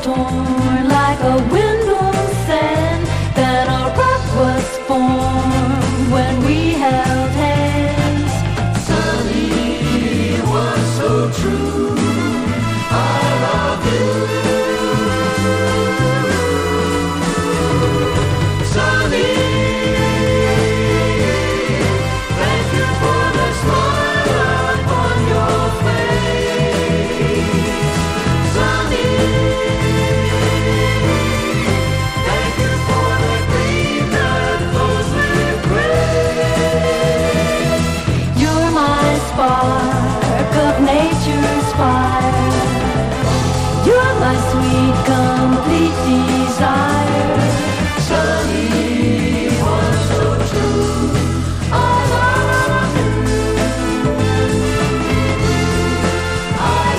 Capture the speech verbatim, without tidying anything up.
torn like a windblown sand. Then a rock was formed when we held hands. Sunny was so true. I love you. Sunny, thank you for the smile upon your face. Sunny, thank you for the green that flows with grace. You're my spark of nature's fire. You're my sweet, complete desire.